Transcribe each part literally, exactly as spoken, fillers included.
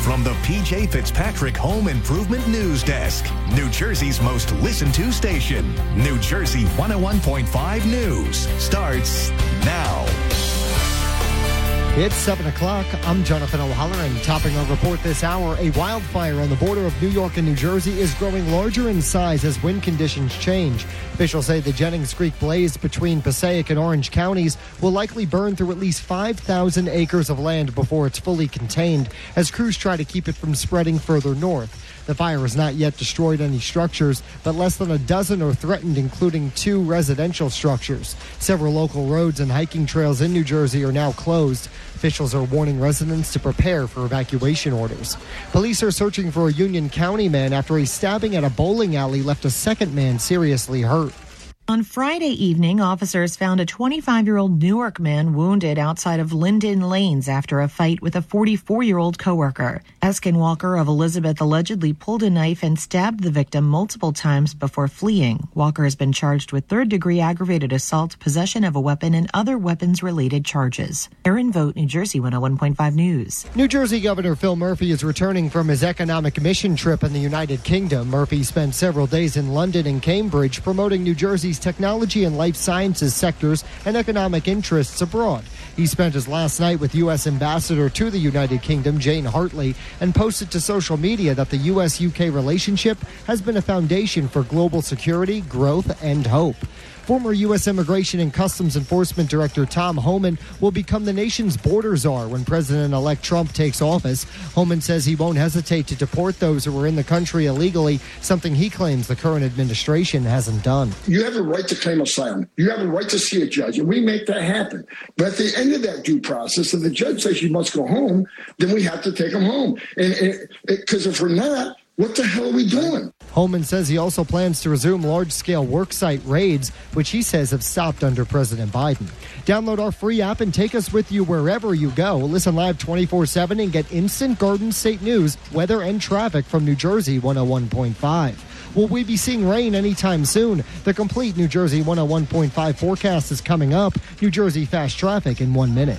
from the P J Fitzpatrick Home Improvement News Desk, New Jersey's most listened to station. New Jersey one oh one point five News starts now. It's seven o'clock. I'm Jonathan O'Halloran. Topping our report this hour, a wildfire on the border of New York and New Jersey is growing larger in size as wind conditions change. Officials say the Jennings Creek blaze between Passaic and Orange counties will likely burn through at least five thousand acres of land before it's fully contained, as crews try to keep it from spreading further north. The fire has not yet destroyed any structures, but less than a dozen are threatened, including two residential structures. Several local roads and hiking trails in New Jersey are now closed. Officials are warning residents to prepare for evacuation orders. Police are searching for a Union County man after a stabbing at a bowling alley left a second man seriously hurt. On Friday evening, officers found a twenty-five-year-old Newark man wounded outside of Linden Lanes after a fight with a forty-four-year-old coworker. Eskin Walker of Elizabeth allegedly pulled a knife and stabbed the victim multiple times before fleeing. Walker has been charged with third-degree aggravated assault, possession of a weapon, and other weapons-related charges. Erin Vogt, New Jersey one oh one point five News. New Jersey Governor Phil Murphy is returning from his economic mission trip in the United Kingdom. Murphy spent several days in London and Cambridge promoting New Jersey's technology and life sciences sectors and economic interests abroad. He spent his last night with U S Ambassador to the United Kingdom, Jane Hartley, and posted to social media that the U S U K relationship has been a foundation for global security, growth, and hope. Former U S Immigration and Customs Enforcement Director Tom Homan will become the nation's border czar when President-elect Trump takes office. Homan says he won't hesitate to deport those who are in the country illegally, something he claims the current administration hasn't done. You have a right to claim asylum. You have a right to see a judge, and we make that happen. But at the end of that due process, if the judge says you must go home, then we have to take them home. And because if we're not, what the hell are we doing? Holman says he also plans to resume large-scale worksite raids, which he says have stopped under President Biden. Download our free app and take us with you wherever you go. Listen live twenty-four seven and get instant Garden State news, weather, and traffic from New Jersey one oh one point five. Will we be seeing rain anytime soon? The complete New Jersey one oh one point five forecast is coming up. New Jersey fast traffic in one minute.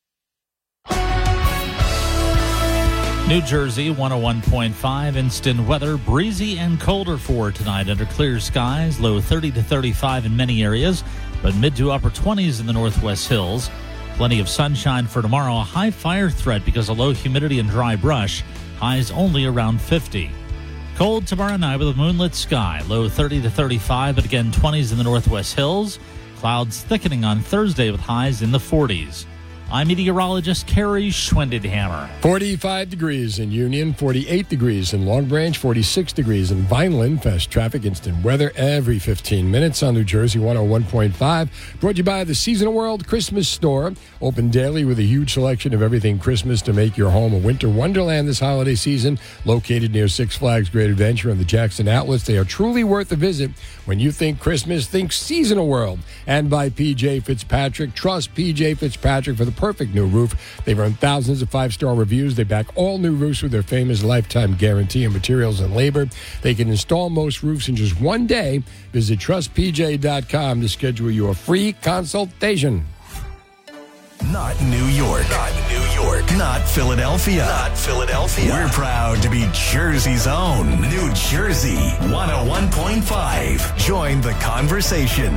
New Jersey one oh one point five instant weather, breezy and colder for tonight under clear skies, low thirty to thirty-five in many areas, but mid to upper twenties in the northwest hills. Plenty of sunshine for tomorrow, a high fire threat because of low humidity and dry brush, highs only around fifty. Cold tomorrow night with a moonlit sky, low thirty to thirty-five, but again twenties in the northwest hills. Clouds thickening on Thursday with highs in the forties. I'm meteorologist Carrie Schwendedhammer. forty-five degrees in Union, forty-eight degrees in Long Branch, forty-six degrees in Vineland. Fast traffic, instant weather every fifteen minutes on New Jersey one oh one point five. Brought to you by the Seasonal World Christmas Store. Open daily with a huge selection of everything Christmas to make your home a winter wonderland this holiday season. Located near Six Flags Great Adventure and the Jackson Outlets. They are truly worth a visit. When you think Christmas, think Seasonal World. And by P J Fitzpatrick. Trust P J Fitzpatrick for the perfect new roof. They've earned thousands of five-star reviews. They back all new roofs with their famous lifetime guarantee on materials and labor. They can install most roofs in just one day. Visit trust p j dot com to schedule your free consultation. Not New York. Not New York. Not Philadelphia. Not Philadelphia. We're proud to be Jersey's own. New Jersey one oh one point five. Join the conversation.